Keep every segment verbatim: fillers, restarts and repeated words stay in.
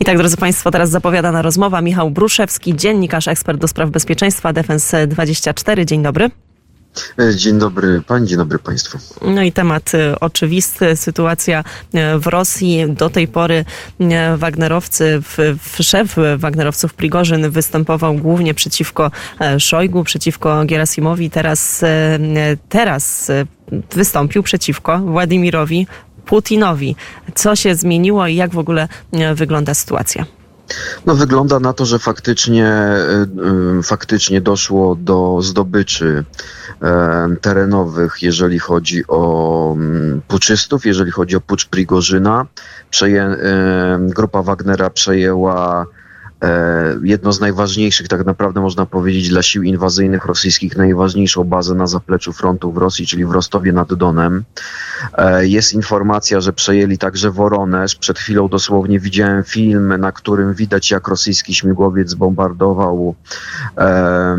I tak, drodzy Państwo, teraz zapowiadana rozmowa. Michał Bruszewski, dziennikarz, ekspert do spraw bezpieczeństwa, Defense dwadzieścia cztery. Dzień dobry. Dzień dobry Pani, dzień dobry Państwu. No i temat oczywisty, sytuacja w Rosji. Do tej pory wagnerowcy, szef wagnerowców Prigorzyn występował głównie przeciwko Szojgu, przeciwko Gierasimowi. Teraz, teraz wystąpił przeciwko Władimirowi Putinowi. Co się zmieniło i jak w ogóle wygląda sytuacja? No wygląda na to, że faktycznie, faktycznie doszło do zdobyczy terenowych, jeżeli chodzi o puczystów, jeżeli chodzi o pucz Prigorzyna. Przeję, grupa Wagnera przejęła jedno z najważniejszych, tak naprawdę można powiedzieć, dla sił inwazyjnych rosyjskich, najważniejszą bazę na zapleczu frontu w Rosji, czyli w Rostowie nad Donem. Jest informacja, że przejęli także Woroneż. Przed chwilą dosłownie widziałem film, na którym widać, jak rosyjski śmigłowiec bombardował e, e,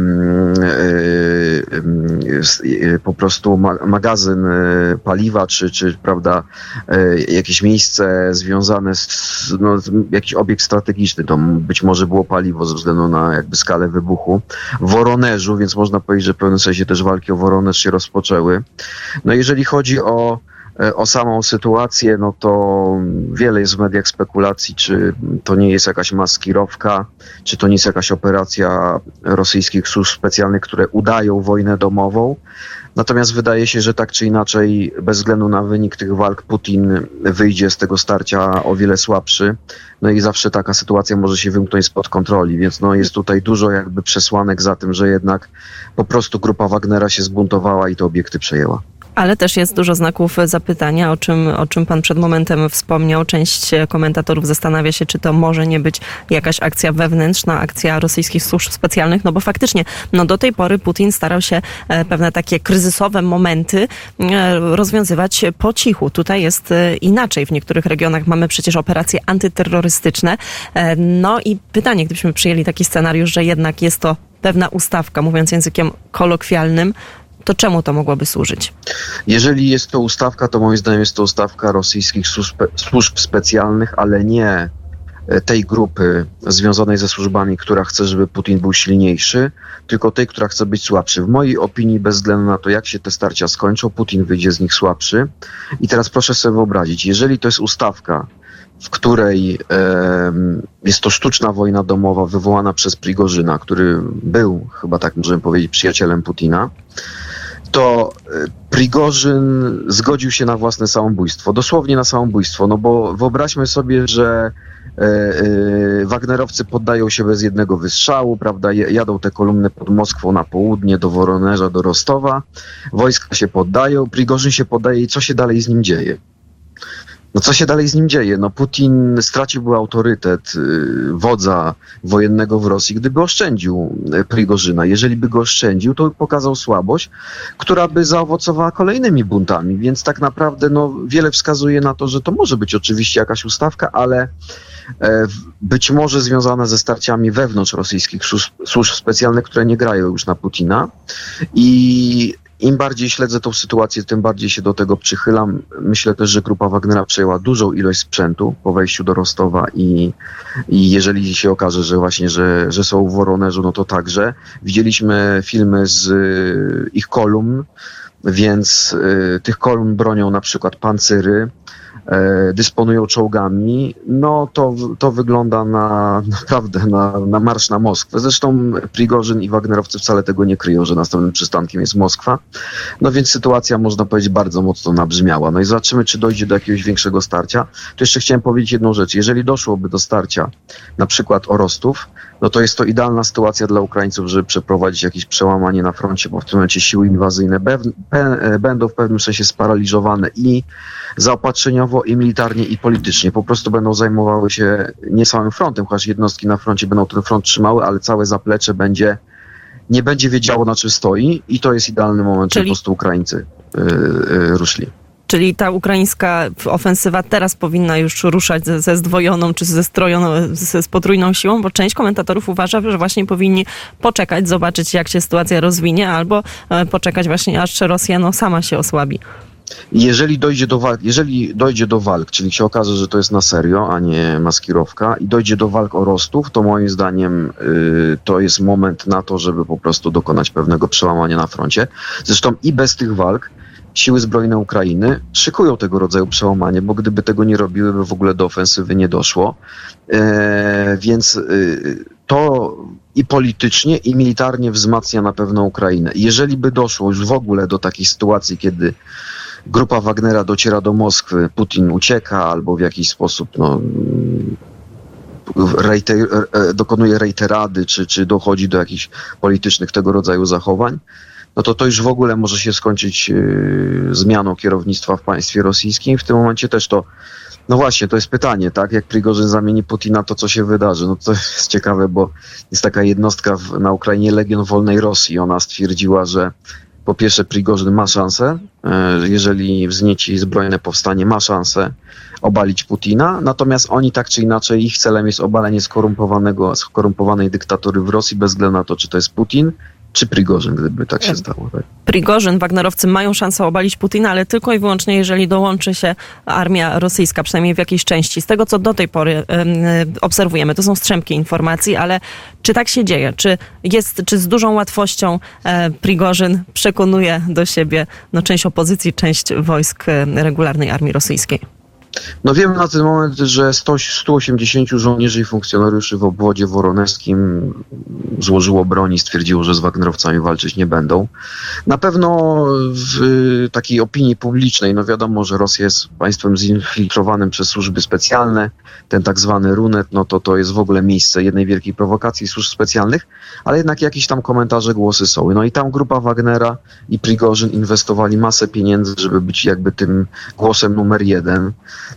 e, po prostu ma, magazyn paliwa, czy, czy prawda, e, jakieś miejsce związane z no, jakiś obiekt strategiczny. To być może było paliwo ze względu na jakby skalę wybuchu w Woroneżu, więc można powiedzieć, że w pewnym sensie też walki o Woroneż się rozpoczęły. No jeżeli chodzi o O samą sytuację, no to wiele jest w mediach spekulacji, czy to nie jest jakaś maskirowka, czy to nie jest jakaś operacja rosyjskich służb specjalnych, które udają wojnę domową. Natomiast wydaje się, że tak czy inaczej, bez względu na wynik tych walk, Putin wyjdzie z tego starcia o wiele słabszy. No i zawsze taka sytuacja może się wymknąć spod kontroli, więc no jest tutaj dużo jakby przesłanek za tym, że jednak po prostu grupa Wagnera się zbuntowała i te obiekty przejęła. Ale też jest dużo znaków zapytania, o czym, o czym pan przed momentem wspomniał. Część komentatorów zastanawia się, czy to może nie być jakaś akcja wewnętrzna, akcja rosyjskich służb specjalnych, no bo faktycznie no do tej pory Putin starał się pewne takie kryzysowe momenty rozwiązywać po cichu. Tutaj jest inaczej. W niektórych regionach mamy przecież operacje antyterrorystyczne. No i pytanie, gdybyśmy przyjęli taki scenariusz, że jednak jest to pewna ustawka, mówiąc językiem kolokwialnym, to czemu to mogłoby służyć? Jeżeli jest to ustawka, to moim zdaniem jest to ustawka rosyjskich służb specjalnych, ale nie tej grupy związanej ze służbami, która chce, żeby Putin był silniejszy, tylko tej, która chce być słabszy. W mojej opinii, bez względu na to, jak się te starcia skończą, Putin wyjdzie z nich słabszy. I teraz proszę sobie wyobrazić, jeżeli to jest ustawka, w której e, jest to sztuczna wojna domowa wywołana przez Prigorzyna, który był, chyba tak możemy powiedzieć, przyjacielem Putina, to Prigorzyn zgodził się na własne samobójstwo, dosłownie na samobójstwo, no bo wyobraźmy sobie, że e, e, Wagnerowcy poddają się bez jednego wystrzału, prawda, jadą te kolumny pod Moskwą na południe, do Woroneża, do Rostowa, wojska się poddają, Prigorzyn się poddaje i co się dalej z nim dzieje? No co się dalej z nim dzieje? No Putin straciłby autorytet y, wodza wojennego w Rosji, gdyby oszczędził Prigorzyna. Jeżeli by go oszczędził, to by pokazał słabość, która by zaowocowała kolejnymi buntami. Więc tak naprawdę no, wiele wskazuje na to, że to może być oczywiście jakaś ustawka, ale e, być może związana ze starciami wewnątrz rosyjskich służb, służb specjalnych, które nie grają już na Putina. I im bardziej śledzę tą sytuację, tym bardziej się do tego przychylam. Myślę też, że grupa Wagnera przejęła dużą ilość sprzętu po wejściu do Rostowa i, i jeżeli się okaże, że właśnie, że, że są w Woroneżu, no to także. Widzieliśmy filmy z y, ich kolumn, więc y, tych kolumn bronią na przykład pancyry, e, dysponują czołgami, no to, to wygląda na naprawdę na, na marsz na Moskwę. Zresztą Prigorzyn i Wagnerowcy wcale tego nie kryją, że następnym przystankiem jest Moskwa. No więc sytuacja, można powiedzieć, bardzo mocno nabrzmiała. No i zobaczymy, czy dojdzie do jakiegoś większego starcia. To jeszcze chciałem powiedzieć jedną rzecz. Jeżeli doszłoby do starcia na przykład o Rostów, no to jest to idealna sytuacja dla Ukraińców, żeby przeprowadzić jakieś przełamanie na froncie, bo w tym momencie siły inwazyjne be- be- będą w pewnym sensie sparaliżowane i zaopatrzeniowo, i militarnie, i politycznie. Po prostu będą zajmowały się nie samym frontem, chociaż jednostki na froncie będą ten front trzymały, ale całe zaplecze będzie, nie będzie wiedziało, na czym stoi i to jest idealny moment, Czyli... żeby po prostu Ukraińcy yy, yy, ruszyli. Czyli ta ukraińska ofensywa teraz powinna już ruszać ze, ze zdwojoną czy ze strojoną, ze, z potrójną siłą, bo część komentatorów uważa, że właśnie powinni poczekać, zobaczyć, jak się sytuacja rozwinie, albo poczekać właśnie, aż Rosja no, sama się osłabi. Jeżeli dojdzie do walk, jeżeli dojdzie do walk, czyli się okaże, że to jest na serio, a nie maskirowka i dojdzie do walk o Rostów, to moim zdaniem y, to jest moment na to, żeby po prostu dokonać pewnego przełamania na froncie. Zresztą i bez tych walk siły zbrojne Ukrainy szykują tego rodzaju przełamanie, bo gdyby tego nie robiły, by w ogóle do ofensywy nie doszło. E, więc y, to i politycznie, i militarnie wzmacnia na pewno Ukrainę. Jeżeli by doszło już w ogóle do takiej sytuacji, kiedy grupa Wagnera dociera do Moskwy, Putin ucieka albo w jakiś sposób no, rejter, dokonuje rejterady, czy, czy dochodzi do jakichś politycznych tego rodzaju zachowań, no to to już w ogóle może się skończyć yy, zmianą kierownictwa w państwie rosyjskim. W tym momencie też to, no właśnie, to jest pytanie, tak? Jak Prigorzyn zamieni Putina, to co się wydarzy? No to jest ciekawe, bo jest taka jednostka w, na Ukrainie, Legion Wolnej Rosji. Ona stwierdziła, że po pierwsze Prigorzyn ma szansę, jeżeli wznieci zbrojne powstanie, ma szansę obalić Putina, natomiast oni tak czy inaczej, ich celem jest obalenie skorumpowanego, skorumpowanej dyktatury w Rosji, bez względu na to, czy to jest Putin, czy Prigorzyn, gdyby tak się stało. Tak? Prigorzyn, Wagnerowcy mają szansę obalić Putina, ale tylko i wyłącznie, jeżeli dołączy się armia rosyjska, przynajmniej w jakiejś części. Z tego, co do tej pory y, y, obserwujemy, to są strzępki informacji, ale czy tak się dzieje? Czy jest, czy z dużą łatwością y, Prigorzyn przekonuje do siebie no, część opozycji, część wojsk y, regularnej armii rosyjskiej? No wiemy na ten moment, że sto, sto osiemdziesięciu żołnierzy i funkcjonariuszy w obwodzie woronezkim złożyło broń i stwierdziło, że z Wagnerowcami walczyć nie będą. Na pewno w takiej opinii publicznej, no wiadomo, że Rosja jest państwem zinfiltrowanym przez służby specjalne, ten tak zwany Runet, no to to jest w ogóle miejsce jednej wielkiej prowokacji służb specjalnych, ale jednak jakieś tam komentarze, głosy są. No i tam grupa Wagnera i Prigorzyn inwestowali masę pieniędzy, żeby być jakby tym głosem numer jeden.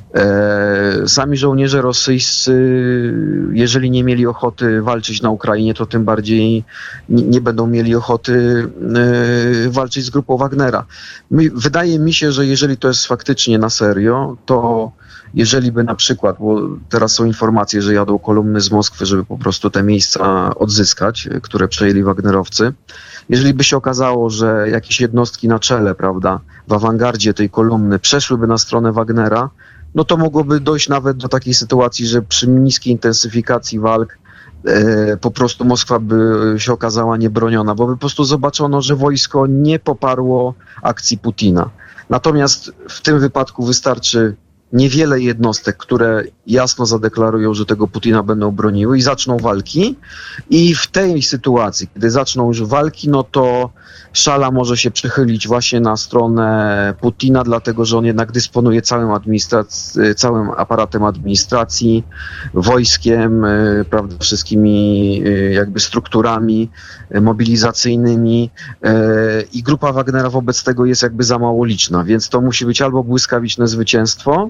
Sami żołnierze rosyjscy, jeżeli nie mieli ochoty walczyć na Ukrainie, to tym bardziej nie będą mieli ochoty walczyć z grupą Wagnera. Wydaje mi się, że jeżeli to jest faktycznie na serio, to jeżeli by na przykład, bo teraz są informacje, że jadą kolumny z Moskwy, żeby po prostu te miejsca odzyskać, które przejęli Wagnerowcy, jeżeli by się okazało, że jakieś jednostki na czele, prawda, w awangardzie tej kolumny przeszłyby na stronę Wagnera, no to mogłoby dojść nawet do takiej sytuacji, że przy niskiej intensyfikacji walk e, po prostu Moskwa by się okazała niebroniona, bo by po prostu zobaczono, że wojsko nie poparło akcji Putina. Natomiast w tym wypadku wystarczy niewiele jednostek, które jasno zadeklarują, że tego Putina będą broniły i zaczną walki. I w tej sytuacji, kiedy zaczną już walki, no to szala może się przychylić właśnie na stronę Putina, dlatego że on jednak dysponuje całym, administrac- całym aparatem administracji, wojskiem, prawda, wszystkimi jakby strukturami mobilizacyjnymi i grupa Wagnera wobec tego jest jakby za mało liczna, więc to musi być albo błyskawiczne zwycięstwo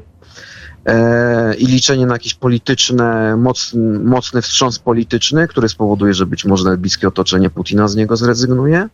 i liczenie na jakieś polityczne, mocny, mocny wstrząs polityczny, który spowoduje, że być może nawet bliskie otoczenie Putina z niego zrezygnuje.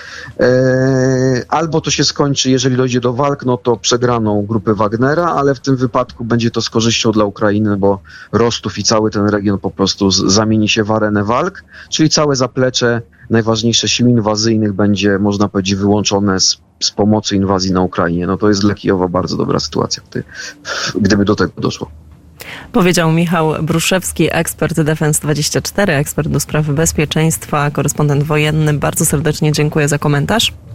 Albo to się skończy, jeżeli dojdzie do walk, no to przegraną grupy Wagnera, ale w tym wypadku będzie to z korzyścią dla Ukrainy, bo Rostów i cały ten region po prostu zamieni się w arenę walk, czyli całe zaplecze najważniejszych sił inwazyjnych będzie, można powiedzieć, wyłączone z, z pomocy inwazji na Ukrainie. No to jest dla Kijowa bardzo dobra sytuacja, gdy, gdyby do tego doszło. Powiedział Michał Bruszewski, ekspert Defense dwadzieścia cztery, ekspert do spraw bezpieczeństwa, korespondent wojenny. Bardzo serdecznie dziękuję za komentarz.